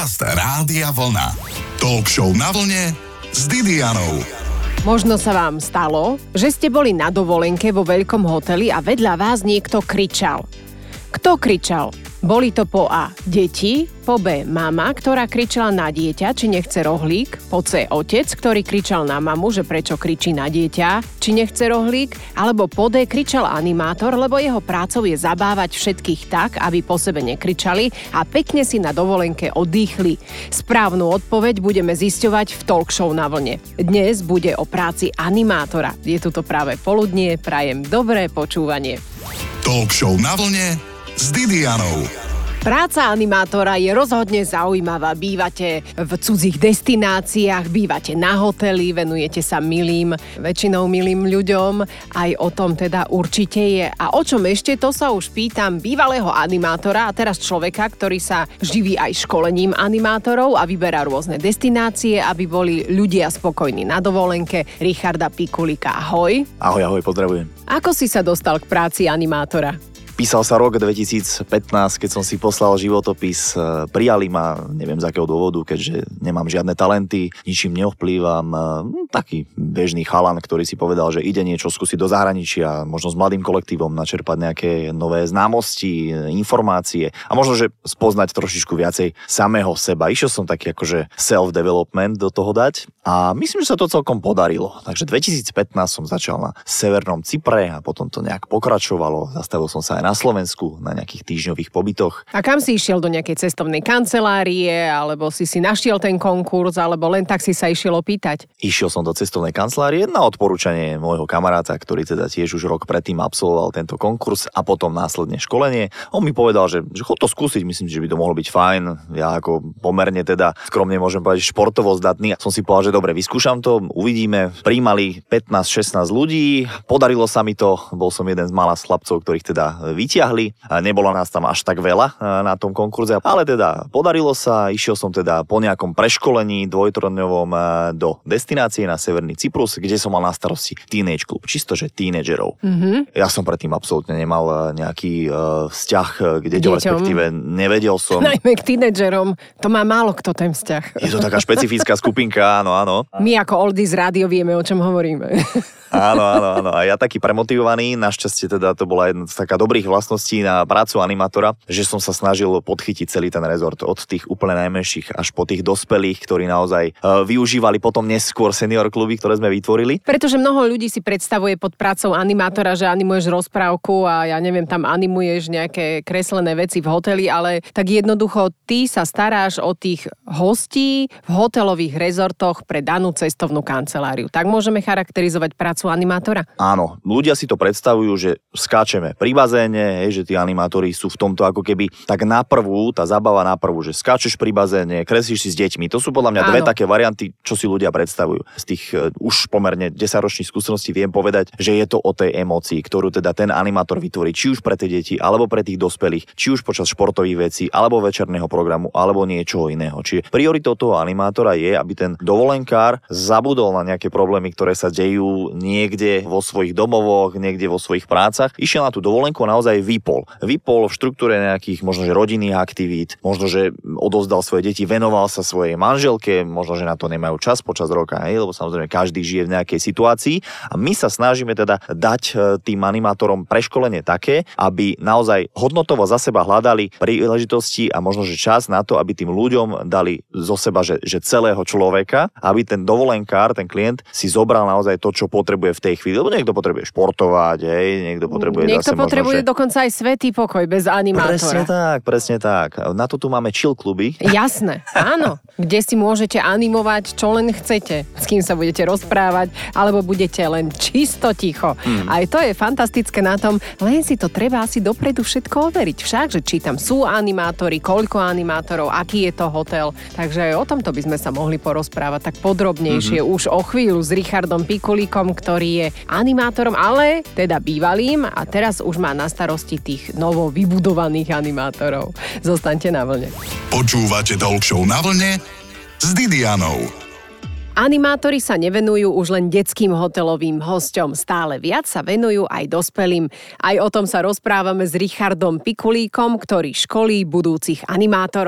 Podcast Rádia Vlna. Talk show na vlne s Didianou. Možno sa vám stalo, že ste boli na dovolenke vo veľkom hoteli a vedľa vás niekto kričal. Kto kričal? Boli to po A deti, po B mama, ktorá kričala na dieťa, či nechce rohlík, po C otec, ktorý kričal na mamu, že prečo kričí na dieťa, či nechce rohlík, alebo po D kričal animátor, lebo jeho prácou je zabávať všetkých tak, aby po sebe nekričali a pekne si na dovolenke oddychli. Správnu odpoveď budeme zisťovať v talk show na vlne. Dnes bude o práci animátora. Je tu to práve poludnie, prajem dobré počúvanie. Talk show na vlne s Didianou. Práca animátora je rozhodne zaujímavá. Bývate v cudzích destináciách, bývate na hoteli, venujete sa väčšinou milým ľuďom. Aj o tom teda určite je. A o čom ešte, to sa už pýtam bývalého animátora a teraz človeka, ktorý sa živí aj školením animátorov a vyberá rôzne destinácie, aby boli ľudia spokojní na dovolenke. Richarda Pikulika, ahoj. Ahoj, pozdravujem. Ako si sa dostal k práci animátora? Písal sa rok 2015, keď som si poslal životopis. Prijali ma, neviem z akého dôvodu, keďže nemám žiadne talenty, ničím neovplývam. Taký bežný chalan, ktorý si povedal, že ide niečo skúsiť do zahraničia, možno s mladým kolektívom načerpať nejaké nové známosti, informácie a možno, že spoznať trošičku viacej samého seba. Išiel som taký akože self-development do toho dať a myslím, že sa to celkom podarilo. Takže 2015 som začal na Severnom Cypre a potom to nejak pokračovalo. Zastavil som sa aj na Slovensku na nejakých týždňových pobytoch. A kam si išiel, do nejakej cestovnej kancelárie, alebo si našiel ten konkurs, alebo len tak si sa išiel opýtať? Išiel som do cestovnej kancelárie na odporúčanie môjho kamaráta, ktorý teda tiež už rok predtým absolvoval tento konkurs a potom následne školenie. On mi povedal, že chod to skúsiť, myslím, že by to mohlo byť fajn. Ja ako pomerne teda skromne môžem povedať športovo zdatný. Som si povedal, že dobre, vyskúšam to, uvidíme. Prijímali 15-16 ľudí, podarilo sa mi to, bol som jeden z mála chlapcov, ktorých teda vyťahli. Nebolo nás tam až tak veľa na tom konkurze, ale teda podarilo sa. Išiel som teda po nejakom preškolení dvojtrodňovom do destinácie na Severný Cyprus, kde som mal na starosti teenage klub, čisto že tínedžerov. Mm-hmm. Ja som predtým absolútne nemal nejaký vzťah k deťom, respektíve nevedel som. Najmä k tínedžerom, to má málo kto ten vzťah. Je to taká špecifická skupinka, áno. My ako oldies rádio vieme, o čom hovoríme. Áno. A ja taký premotivovaný, našťastie teda to bola jedna z taká dobrých vlastností na prácu animátora, že som sa snažil podchytiť celý ten rezort od tých úplne najmenších až po tých dospelých, ktorí naozaj využívali potom neskôr senior kluby, ktoré sme vytvorili. Pretože mnoho ľudí si predstavuje pod prácou animátora, že animuješ rozprávku a ja neviem, tam animuješ nejaké kreslené veci v hoteli, ale tak jednoducho ty sa staráš o tých hostí v hotelových rezortoch pre danú cestovnú kanceláriu. Tak môžeme charakterizovať prácu animátora? Áno, ľudia si to predstavujú, že skáčeme pri bazéne, že tí animátori sú v tomto ako keby tak naprvú, tá zábava naprvú, že skáčeš pri bazéne, kreslíš si s deťmi. To sú podľa mňa dve také varianty, čo si ľudia predstavujú. Z tých už pomerne 10-ročných skúseností viem povedať, že je to o tej emócii, ktorú teda ten animátor vytvorí, či už pre tie deti, alebo pre tých dospelých, či už počas športových vecí, alebo večerného programu, alebo niečoho iného. Čiže prioritou toho animátora je, aby ten dovolenkár zabudol na nejaké problémy, ktoré sa dejú niekde vo svojich domovoch, niekde vo svojich prácach. Išiel na tú dovolenku a naozaj vypol v štruktúre nejakých možno že rodinných aktivít, možno že odovzdal svoje deti, venoval sa svojej manželke, možno že na to nemajú čas počas roka, lebo samozrejme každý žije v nejakej situácii a my sa snažíme teda dať tým animátorom preškolenie také, aby naozaj hodnotovo za seba hľadali príležitosti a možno že čas na to, aby tým ľuďom dali zo seba že celého človeka, aby ten dovolenkár, ten klient si zobral naozaj to, čo potrebuje v tej chvíli, lebo niekto potrebuje športovať, niekto potrebuje dokonca aj svätý pokoj bez animátora. Presne tak. Na to tu máme chill kluby. Jasné, áno. Kde si môžete animovať, čo len chcete. S kým sa budete rozprávať, alebo budete len čisto ticho. Aj to je fantastické na tom, len si to treba asi dopredu všetko overiť. Však, že či tam sú animátori, koľko animátorov, aký je to hotel. Takže o tomto by sme sa mohli porozprávať tak podrobnejšie už o chvíľu s Richardom Pikulíkom, ktorý je animátorom, ale teda bývalým a teraz už má na starosti tých novo vybudovaných animátorov. Zostaňte na vlne. Počúvate talk show na vlne s Didianou. Animátori sa nevenujú už len detským hotelovým hosťom, stále viac sa venujú aj dospelým. Aj o tom sa rozprávame s Richardom Pikulíkom, ktorý školí budúcich animátorov.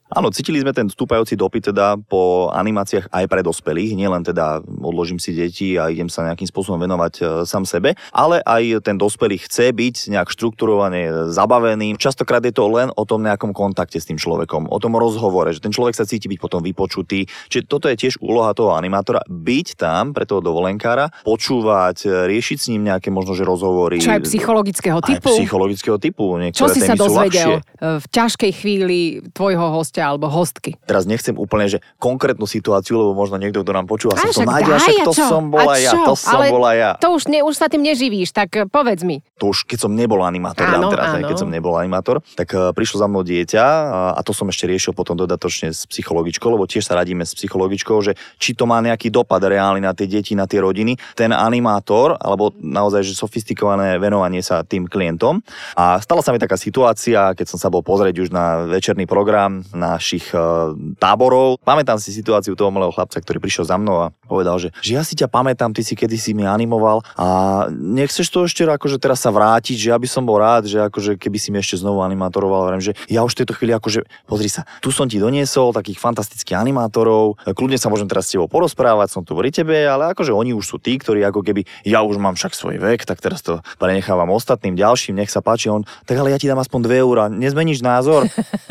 Áno, cítili sme ten stúpajúci dopyt teda po animáciách aj pre dospelých, nielen teda odložím si deti a idem sa nejakým spôsobom venovať sám sebe, ale aj ten dospelý chce byť nejak štrukturovane zabavený. Častokrát je to len o tom nejakom kontakte s tým človekom, o tom rozhovore, že ten človek sa cíti byť potom vypočutý. Čiže toto je tiež úloha toho animátora, byť tam pre toho dovolenkára, počúvať, riešiť s ním nejaké možno že rozhovory. Čo aj psychologického typu? Aj psychologického typu. Čo si sa dozvedel v ťažkej chvíli tvojho hostia alebo hostky? Teraz nechcem úplne, že konkrétnu situáciu, lebo možno niekto, kto nám počúva, sa to nájde, však to som bola ja, to som bola ja. To už sa tým neživíš, tak povedz mi. To už keď som nebol animátor, keď som nebol animátor, tak prišlo za mnou dieťa a to som ešte riešil potom dodatočne s psychologičkou, lebo tiež sa radíme s psychologičkou, že či to má nejaký dopad reálny na tie deti, na tie rodiny, ten animátor, alebo naozaj, že sofistikované venovanie sa tým klientom. A stala sa mi taká situácia, keď som sa bol pozrieť už na večerný program našich táborov. Pamätám si situáciu toho malého chlapca, ktorý prišiel za mnou a povedal, že ja si ťa pamätám, ty si kedysi mi animoval a nechceš to ešte akože teraz sa vrátiť, že ja by som bol rád, že akože keby si mi ešte znovu animátoroval, vrem, že ja už v tejto chvíli akože pozri sa, tu som ti doniesol takých fantastických animátorov, kľudne sa môžem teraz s tebou porozprávať, som tu pri tebe, ale akože oni už sú tí, ktorí ako keby ja už mám však svoj vek, tak teraz to prenechávam ostatným ďalším, nech sa páči, on, tak ale ja ti dám aspoň 2 eurá, nezmeníš názor?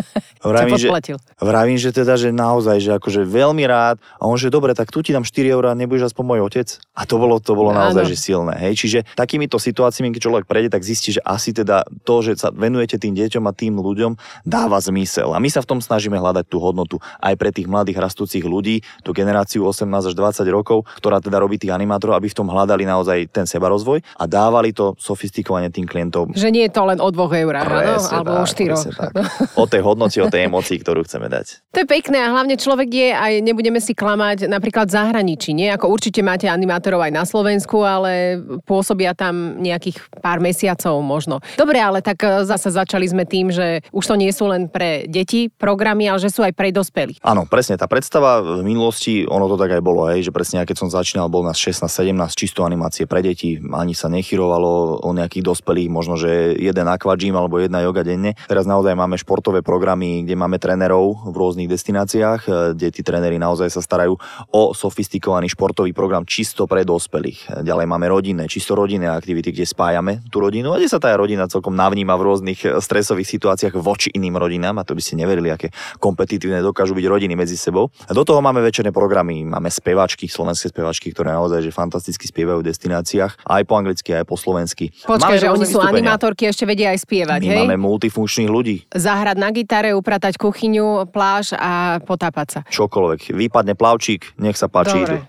Vravím, že teda, že naozaj, že akože veľmi rád a on, že dobre, tak tu ti dám 4 eurá, nebudeš aspoň môj otec? A to bolo naozaj, že silné, hej. Čiže takýmito situáciami, keď človek prejde, tak zistí, že asi teda to, že sa venujete tým deťom a tým ľuďom, dáva zmysel. A my sa v tom snažíme hľadať tú hodnotu aj pre tých mladých rastúcich ľudí, tú generáciu 18 až 20 rokov, ktorá teda robí tých animátorov, aby v tom hľadali naozaj ten sebarozvoj a dávali to sofistikovane tým klientom. Že nie je to len o 2 eurách, alebo o 4. O tej hodnote, o tej emócii, ktorú chceme dať. To je pekné a hlavne človek je, aj nebudeme si klamať, napríklad v zahraničí, nie? Ako určite máte animátorov aj na Slovensku, ale pôsobia tam nejakých pár mesiacov možno. Dobre, ale tak zase začali sme tým, že už to nie sú len pre deti programy, ale že sú aj pre dospelých. Áno, presne, tá predstava v minulosti, ono to tak aj bolo, že presne keď som začínal, bol nás 16-17 čisto animácie pre deti, ani sa nechyrovalo o nejakých dospelých, možno že jeden aquagym alebo jedna yoga denne. Teraz naozaj máme športové programy, kde máme trénerov v rôznych destináciách, kde tí tréneri naozaj sa starajú o sofistikovaný športový program čisto pre dospelých. Ďalej máme čisto rodinné aktivity, kde spájame tú rodinu a kde sa tá rodina celkom navníma v rôznych stresových situáciách voči iným rodinám, a to by ste neverili, aké kompetitívne dokážu byť rodiny medzi sebou. A do toho máme večerné programy, máme spevačky, slovenské spevačky, ktoré naozaj že fantasticky spievajú v destináciách, aj po anglicky, aj po slovensky. Počkaj, že oni sú animátorky, ešte vedia aj spievať, hej? My máme multifunkčných ľudí. Zahrať na gitare, upratať kuchyňu, pláž a potápať sa. Čokoľvek. Vypadne plavčík, nech sa páči. Dobre.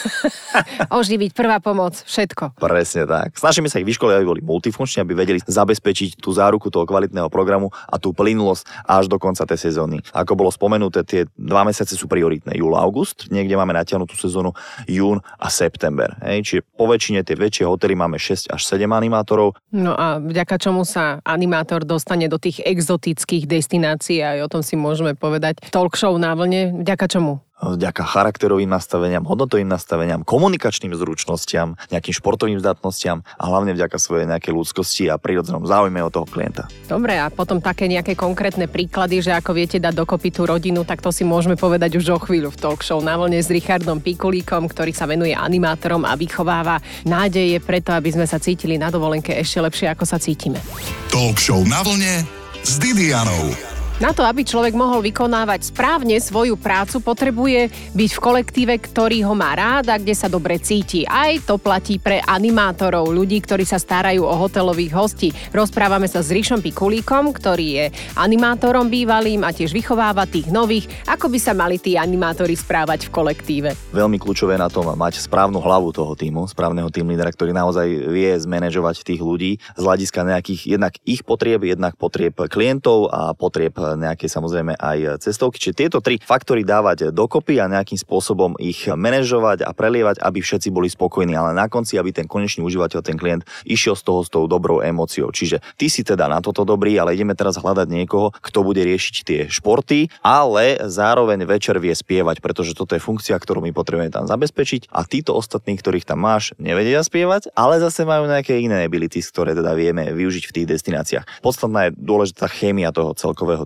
Oživiť, prvá pomoc, všetko. Presne tak. Snažíme sa ich vyškoliť, aby boli multifunkční, aby vedeli zabezpečiť tú záruku toho kvalitného programu a tú plynulosť až do konca tej sezóny. Ako bolo spomenuté, tie 2 mesiace sú prioritné. Júl, august, niekde máme natiahnutú sezónu jún a september. Čiže po väčšine tie väčšie hotely máme 6 až 7 animátorov. No a vďaka čomu sa animátor dostane do tých exotických destinácií, aj o tom si môžeme povedať. Talk show na vlne, vďaka čomu? Vďaka charakterovým nastaveniam, hodnotovým nastaveniam, komunikačným zručnostiam, nejakým športovým zdatnostiam a hlavne vďaka svojej nejakej ľudskosti a prírodzenom záujme od toho klienta. Dobre, a potom také nejaké konkrétne príklady, že ako viete dať dokopy tú rodinu, tak to si môžeme povedať už o chvíľu v Talk show na vlne s Richardom Pikulíkom, ktorý sa venuje animátorom a vychováva nádeje preto, aby sme sa cítili na dovolenke ešte lepšie, ako sa cítime. Talk show na vlne s Didianou. Na to, aby človek mohol vykonávať správne svoju prácu, potrebuje byť v kolektíve, ktorý ho má rád a kde sa dobre cíti. Aj to platí pre animátorov, ľudí, ktorí sa starajú o hotelových hostí. Rozprávame sa s Richom Pikulíkom, ktorý je animátorom bývalým a tiež vychováva tých nových. Ako by sa mali tí animátori správať v kolektíve? Veľmi kľúčové na tom mať správnu hlavu toho tímu, správneho tím lídera, ktorý naozaj vie zmanéžovať tých ľudí z hľadiska nejakých jednak ich potrieb, jednak potrieb klientov a potrieb nejaké samozrejme aj cestovky. Čiže tieto 3 faktory dávať dokopy a nejakým spôsobom ich manažovať a prelievať, aby všetci boli spokojní, ale na konci, aby ten konečný užívateľ, ten klient išiel z toho s tou dobrou emóciou. Čiže ty si teda na toto dobrý, ale ideme teraz hľadať niekoho, kto bude riešiť tie športy, ale zároveň večer vie spievať, pretože toto je funkcia, ktorú my potrebujeme tam zabezpečiť a títo ostatní, ktorých tam máš, nevedia spievať, ale zase majú nejaké iné abilities, ktoré teda vieme využiť v tých destináciách. Podstatná je dôležitá chémia toho celkového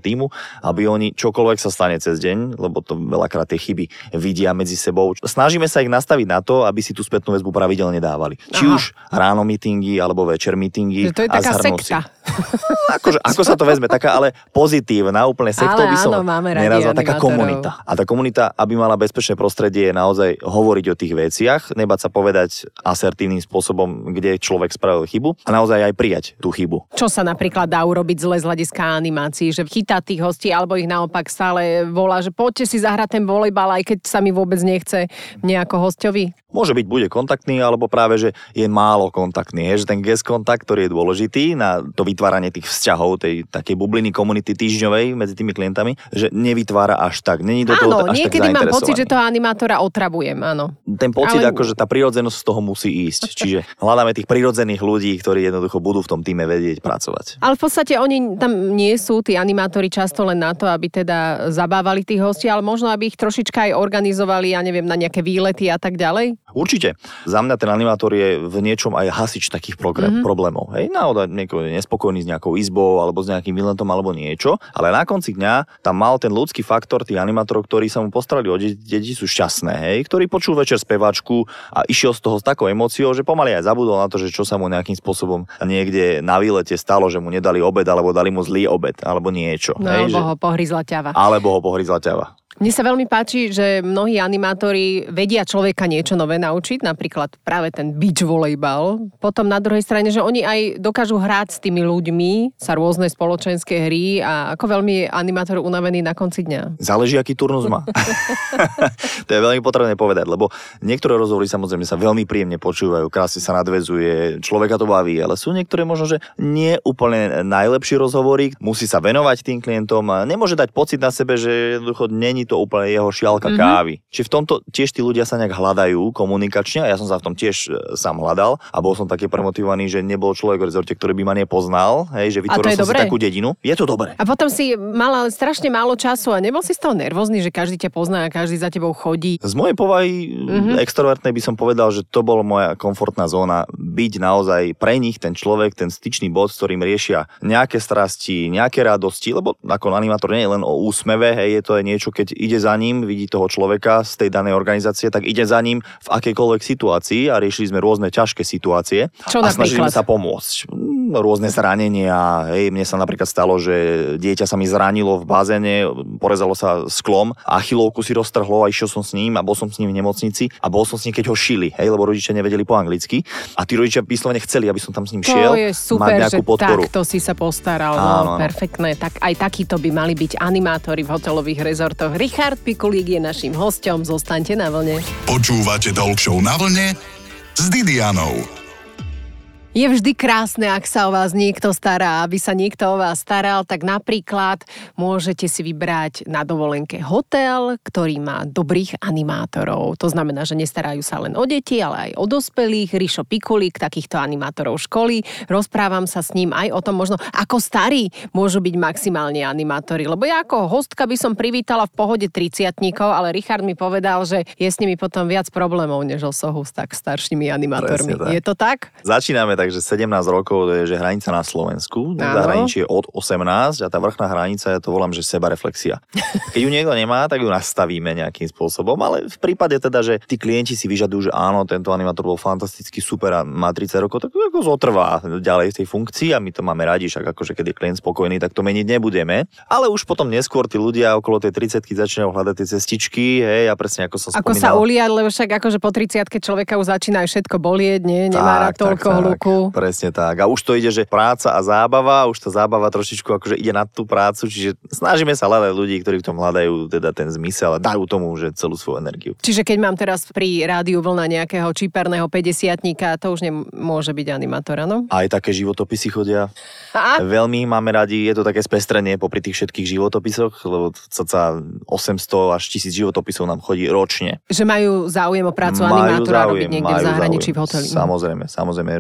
tímu, aby oni čokoľvek sa stane cez deň, lebo to veľakrát tie chyby vidia medzi sebou. Snažíme sa ich nastaviť na to, aby si tú spätnú väzbu pravidelne dávali. Či už ráno meetingy alebo večer meetingy. To je taká sekta. Akože, ako sa to vezme, taká ale pozitívna, úplne sektou by som nenazval, taká komunita. A tá komunita, aby mala bezpečné prostredie, je naozaj hovoriť o tých veciach, nebať sa povedať asertívnym spôsobom, kde človek spravil chybu a naozaj aj prijať tú chybu. Čo sa napríklad dá urobiť zle z hľadiska animácií, že chytá tých hostí, alebo ich naopak stále volá, že poďte si zahrať ten volejbal, aj keď sa mi vôbec nechce nejako hosťovi? Môže byť, bude kontaktný, alebo práve, že je málo kontaktný, že ten guest kontakt, ktorý je dôležitý na to vytváranie tých vzťahov, tej takej bubliny komunity týždňovej medzi tými klientami, že nevytvára až tak. Není do toho až tak zainteresovaný. Áno, niekedy mám pocit, že toho animátora otravujem, áno. Ten pocit, akože tá prirodzenosť z toho musí ísť. Čiže hľadáme tých prirodzených ľudí, ktorí jednoducho budú v tom týme vedieť pracovať. Ale v podstate oni tam nie sú, tí animátori, často len na to, aby teda zabávali tých hostí, ale možno, aby ich trošička aj organizovali, ja neviem, na nejaké výlety a tak ďalej. Určite. Za mňa ten animátor je v niečom aj hasič takých problémov. Hej, naozaj niekto je nespokojný s nejakou izbou alebo s nejakým výletom alebo niečo, ale na konci dňa tam mal ten ľudský faktor tých animátorov, ktorí sa mu postarali o deti, sú šťastné, hej, ktorý počul večer speváčku a išiel z toho s takou emóciou, že pomaly aj zabudol na to, že čo sa mu nejakým spôsobom niekde na výlete stalo, že mu nedali obed alebo dali mu zlý obed alebo niečo. No, hej, alebo ho pohryzla ťava. Alebo ho pohryzla ťava. Mne sa veľmi páči, že mnohí animátori vedia človeka niečo nové naučiť, napríklad práve ten beach volejbal. Potom na druhej strane, že oni aj dokážu hrať s tými ľuďmi, sa rôzne spoločenské hry a ako veľmi je animátor unavený na konci dňa. Záleží, aký turnus má. To je veľmi potrebné povedať, lebo niektoré rozhovory samozrejme sa veľmi príjemne počúvajú, krásne sa nadväzuje, človeka to baví, ale sú niektoré možno, že nie úplne najlepší rozhovory, musí sa venovať tým klientom a nemôže dať pocit na sebe, že jednoducho není to úplne jeho šialka kávy. Čiže v tomto tiež tí ľudia sa nejak hľadajú komunikačne a ja som sa v tom tiež sám hľadal a bol som taký premotivovaný, že nebol človek v rezorte, ktorý by ma nepoznal, hej, že vytvoril som si takú dedinu. Je to dobré. A potom si mal strašne málo času a nebol si z toho nervózny, že každý ťa pozná a každý za tebou chodí. Z mojej povahy extrovertnej by som povedal, že to bola moja komfortná zóna, byť naozaj pre nich ten človek, ten styčný bod, s ktorým riešia nejaké strasti, nejaké radosti, lebo ako animátor nie je len o úsmeve, hej, je to aj niečo, keď ide za ním, vidí toho človeka z tej danej organizácie, tak ide za ním v akejkoľvek situácii a riešili sme rôzne ťažké situácie. Čo a snažili sa pomôcť. Rôzne zranenia, hej, mne sa napríklad stalo, že dieťa sa mi zranilo v bazéne, porezalo sa sklom, achilovku si roztrhlo a išiel som s ním a bol som s ním v nemocnici a bol som s ním, keď ho šili, hej, lebo rodičia nevedeli po anglicky a tí rodičia vyslovene chceli, aby som tam s ním šiel, super, mať nejakú podporu. Takto si sa postaral, no, perfektné. Tak aj takíto by mali byť animátori v hotelových rezortoch. Richard Pikulík je naším hosťom, zostaňte na vlne. Počúvate Talk Show Na vlne s Didianou. Je vždy krásne, ak sa o vás niekto stará. Aby sa niekto o vás staral, tak napríklad môžete si vybrať na dovolenke hotel, ktorý má dobrých animátorov. To znamená, že nestarajú sa len o deti, ale aj o dospelých. Rišo Pikulík takýchto animátorov školí. Rozprávam sa s ním aj o tom možno, ako starí môžu byť maximálne animátori. Lebo ja ako hostka by som privítala v pohode 30-tníkov, ale Richard mi povedal, že je s nimi potom viac problémov, než osohu s tak staršími animátormi. Je to tak? Začíname takže 17 rokov, to je že hranica na Slovensku, zahraničie je od 18 a tá vrchná hranica, ja to volám, že sebareflexia. Keď ju niekto nemá, tak ju nastavíme nejakým spôsobom, ale v prípade teda, že tí klienti si vyžadujú, že áno, tento animátor bol fantastický, super a má 30 rokov, tak to ako zotrvá ďalej v tej funkcii a my to máme radi, však akože keď je klient spokojný, tak to meniť nebudeme. Ale už potom neskôr tí ľudia okolo tej 30-ky začínajú hľadať tie cestičky, hej, a presne ako som spomínal. Ako sa uliať, lebo však akože po 30-ke človeka už začína aj všetko bolieť, nie? Nemá rád toľko hluku. Presne tak. A už to ide, že práca a zábava, už tá zábava trošičku akože ide na tú prácu, čiže snažíme sa hľadať ľudí, ktorí v tom hľadajú teda ten zmysel a dajú tomu, že celú svoju energiu. Čiže keď mám teraz pri rádiu Vlna nejakého číperného 50-tníka, to už nemôže byť animátor, áno? Aj také životopisy chodia. Veľmi máme radi, je to také spestrenie popri tých všetkých životopisoch, lebo cca 800 až 1000 životopisov nám chodí ročne. Že majú záujem o prácu animátora robiť niekde v zahraničí v hoteli. Samozrejme,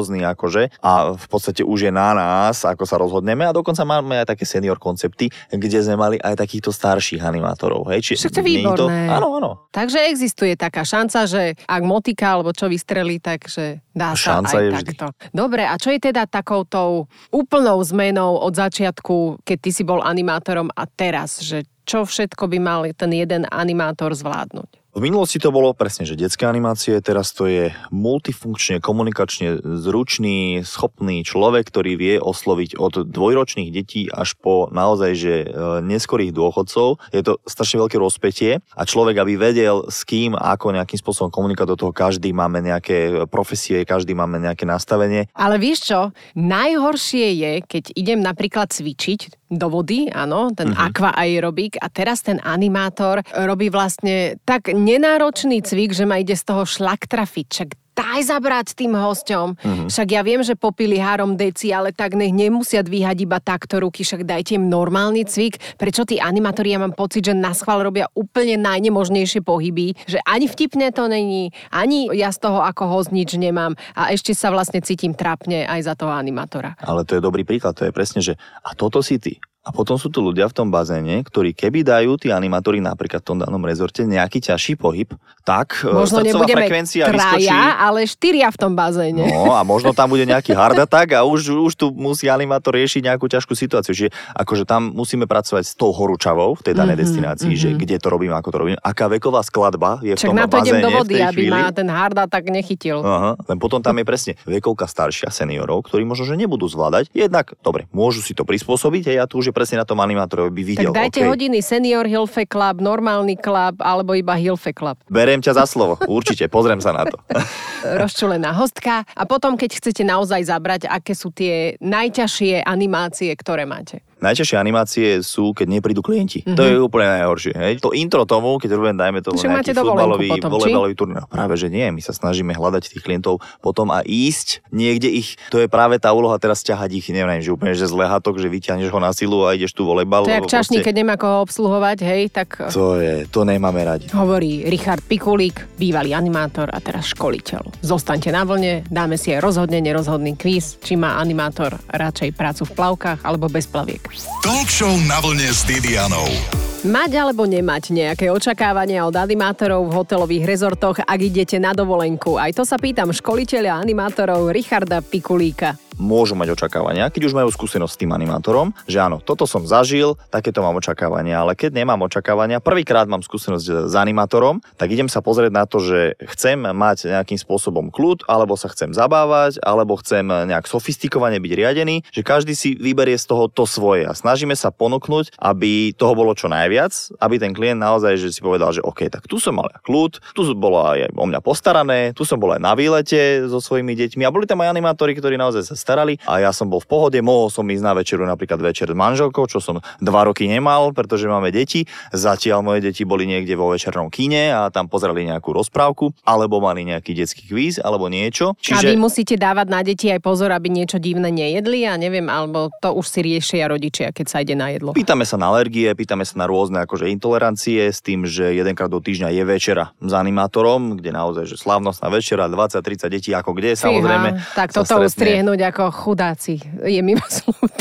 rôzny akože a v podstate už je na nás, ako sa rozhodneme a dokonca máme aj také senior koncepty, kde sme mali aj takýchto starších animátorov. Hej? Však to je výborné. Áno. Takže existuje taká šanca, že ak motika alebo čo vystrelí, takže dá sa Šanca aj je takto. Dobre, a čo je teda takoutou úplnou zmenou od začiatku, keď ty si bol animátorom a teraz, že čo všetko by mal ten jeden animátor zvládnuť? V minulosti to bolo presne, že detské animácie, teraz to je multifunkčne, komunikačne zručný, schopný človek, ktorý vie osloviť od dvojročných detí až po naozaj, že neskorých dôchodcov. Je to strašne veľké rozpätie a človek, aby vedel s kým, ako nejakým spôsobom komunikovať do toho, každý máme nejaké profesie, každý máme nejaké nastavenie. Ale vieš čo, najhoršie je, keď idem napríklad cvičiť do vody, áno, ten aqua aerobik a teraz ten animátor robí vlastne tak nenáročný cvik, že ma ide z toho šlak trafiť. Však daj zabrať tým hosťom. Však ja viem, že popili három deci, ale tak nech nemusia dvíhať iba takto ruky, však dajte im normálny cvik. Prečo tí animátori, ja mám pocit, že na schvál robia úplne najnemožnejšie pohyby, že ani vtipne to není, ani ja z toho ako host nič nemám a ešte sa vlastne cítim trápne aj za toho animátora. Ale to je dobrý príklad, to je presne, že a toto si ty. A potom sú tu ľudia v tom bazéne, ktorí keby dajú tí animátori napríklad v tom danom rezorte nejaký ťažší pohyb, tak možno srdcová frekvencia vyskočí. Ale 4 v tom bazéne. No a možno tam bude nejaký hard attack a už tu musí animátor riešiť nejakú ťažkú situáciu. Čiže akože tam musíme pracovať s tou horúčavou v tej danej destinácii, že kde to robím, ako to robím, aká veková skladba je v tom bazéne. Však na to idem do vody, aby ma ten hard attack nechytil. Aha, len potom tam je presne vekovka staršia seniorov, ktorí možno že nebudú zvládať. Jednak, dobre, môžu si to prispôsobiť, a tu už je presne na tom animátorovi by videl. Tak dajte hodiny senior Hilfe Club, normálny club alebo iba Hilfe Club. Beriem ťa za slovo, určite, pozriem sa na to. Rozčulená hostka. A potom, keď chcete naozaj zabrať, aké sú tie najťažšie animácie, ktoré máte? Najťažšie animácie sú, keď neprídu klienti. To je úplne najhoršie. Hej? To intro tomu, keď robím, dajme tomu nejaký futbalový turnaj. Práve, že nie. My sa snažíme hľadať tých klientov potom a ísť niekde ich. To je práve tá úloha teraz ťahať ich, neviem, že úplne, že z lehatok, že vyťahneš ho na silu a ideš tu volejbal. To je jak čašník, keď nemá koho obsluhovať, hej, tak... To nemáme radi. Hovorí Richard Pikulík, bývalý animátor a teraz školiteľ. Zostaňte na vlne, dáme si aj rozhodne nerozhodný kvíz, či má animátor radšej prácu v plavkách alebo bez plaviek. Talk show na vlne s Didianou. Mať alebo nemať nejaké očakávania od animátorov v hotelových rezortoch, ak idete na dovolenku? Aj to sa pýtam školiteľa animátorov Richarda Pikulíka. Môžu mať očakávania, keď už majú skúsenosť s tým animátorom, že áno, toto som zažil, takéto mám očakávania, ale keď nemám očakávania, prvýkrát mám skúsenosť s animátorom, tak idem sa pozrieť na to, že chcem mať nejakým spôsobom kľud, alebo sa chcem zabávať, alebo chcem nejak sofistikovane byť riadený, že každý si vyberie z toho to svoje a snažíme sa ponúknuť, aby toho bolo čo najviac, aby ten klient naozaj že si povedal, že OK, tak tu som mal kľud, tu bolo aj o mňa postarané, tu som bol aj na výlete so svojimi deťmi a boli tam aj animátori, ktorí naozaj sa starali a ja som bol v pohode, mohol som ísť na večeru, napríklad večer s manželkou, čo som 2 roky nemal, pretože máme deti. Zatiaľ moje deti boli niekde vo večernom kine a tam pozerali nejakú rozprávku, alebo mali nejaký detský kvíz, alebo niečo. A vy musíte dávať na deti aj pozor, aby niečo divné nejedli, ja neviem, alebo to už si riešia rodičia, keď sa ide na jedlo. Pýtame sa na alergie, pýtame sa na rôzne akože intolerancie s tým, že jedenkrát do týždňa je večera s animátorom, kde naozaj že slávnostná večera, 20-30 detí ako kde, samozrejme. Tak toto ustriehnúť ako chudáci. Je mimo slúto.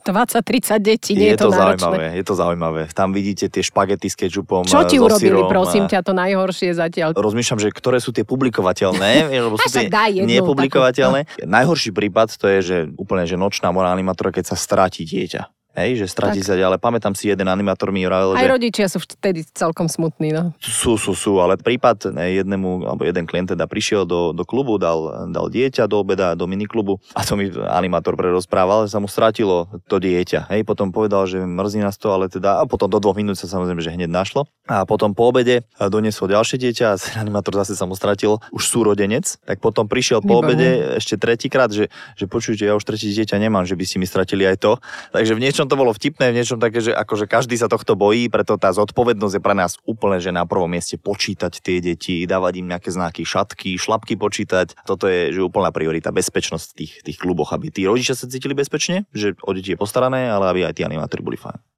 20-30 detí, nie je to náročné. Je to zaujímavé. Tam vidíte tie špagety s kečupom. Čo ti urobili, prosím ťa, to najhoršie zatiaľ? Rozmýšľam, že ktoré sú tie publikovateľné, lebo sú tie nepublikovateľné. Najhorší prípad to je, že úplne že nočná mora animátora, keď sa stratí dieťa. Hej, že stratí sa, ale pamätám si jeden animátor mi hovoril, že... Aj rodičia sú vtedy celkom smutní, no. Sú, ale prípad jeden klient teda prišiel do klubu, dal dieťa do obeda, do miniklubu a to mi animátor prerozprával, že sa mu stratilo to dieťa. Hej, potom povedal, že mrzí nás to, ale teda, a potom do 2 minút sa samozrejme, že hneď našlo. A potom po obede doniesol ďalšie dieťa a animátor zase sa mu stratil už súrodenec, tak potom prišiel po obede ešte tretíkrát, že počujte, ja už tretie dieťa nemám, že by si mi stratili aj to. Takže v niečom to bolo vtipné, v niečom také, že akože každý sa tohto bojí, preto tá zodpovednosť je pre nás úplne, že na prvom mieste počítať tie deti, dávať im nejaké znaky, šatky, šlapky počítať. Toto je že úplná priorita, bezpečnosť v tých kluboch, aby tí rodičia sa cítili bezpečne, že o deti je postarané, ale aby aj tí animátori boli fajn.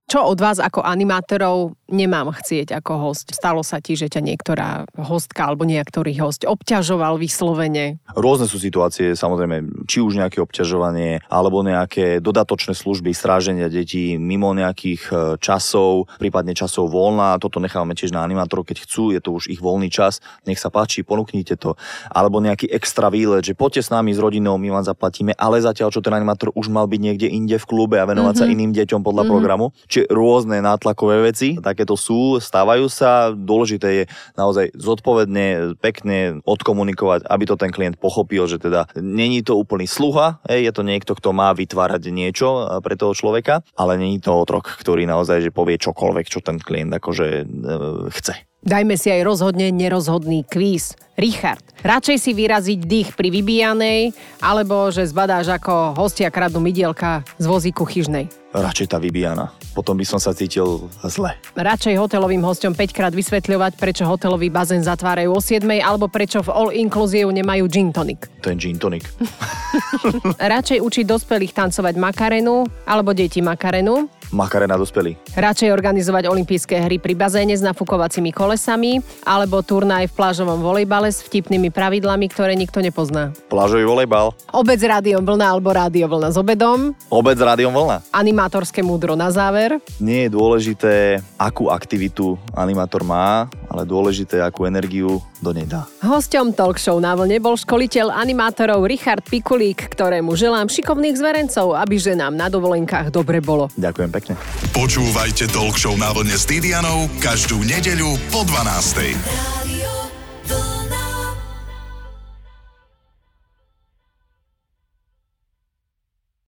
Čo od vás ako animátorov nemám chcieť ako host? Stalo sa ti, že ťa niektorá hostka alebo niektorý host obťažoval vyslovene? Rôzne sú situácie, samozrejme, či už nejaké obťažovanie, alebo nejaké dodatočné služby, stráženia detí mimo nejakých časov, prípadne časov voľna. Toto nechávame tiež na animátorov, keď chcú, je to už ich voľný čas, nech sa páči, ponúknite to. Alebo nejaký extra výlet, že poďte s nami s rodinou, my vám zaplatíme, ale zatiaľ, čo ten animátor už mal byť niekde inde v klube a venovať sa iným deťom podľa programu. Čiže rôzne nátlakové veci, takéto sú, stávajú sa. Dôležité je naozaj zodpovedne, pekne odkomunikovať, aby to ten klient pochopil, že teda není to úplný sluha, je to niekto, kto má vytvárať niečo pre toho človeka, ale není to otrok, ktorý naozaj že povie čokoľvek, čo ten klient akože chce. Dajme si aj rozhodne nerozhodný kvíz. Richard, radšej si vyraziť dých pri vybíjanej, alebo že zbadáš ako hostia kradnú mydielka z vozíku chyžnej? Radšej tá vybíjana. Potom by som sa cítil zle. Radšej hotelovým hosťom 5-krát vysvetľovať, prečo hotelový bazén zatvárajú o 7, alebo prečo v All Inclusive nemajú gin tonic. Ten gin tonic. Radšej učiť dospelých tancovať makarenu, alebo deti makarenu. Makarena dospelí. Radšej organizovať olympijské hry pri bazéne s nafukovacími kolesami, alebo turnaj v plážovom volejbale s vtipnými pravidlami, ktoré nikto nepozná. Plážový volejbal. Obed s rádiom vlna alebo rádio vlna s obedom. Obed s rádiom vlna. Animátorské múdro na záver. Nie je dôležité, akú aktivitu animátor má, ale dôležité, akú energiu do nej dá. Hosťom Talk Show na vlne bol školiteľ animátorov Richard Pikulík, ktorému želám šikovných zverencov, aby ženám na dovolenkách dobre bolo. Ďakujem pekne. Počúvajte Talk Show na vlne s Didianou každú nedeľu po 12:00.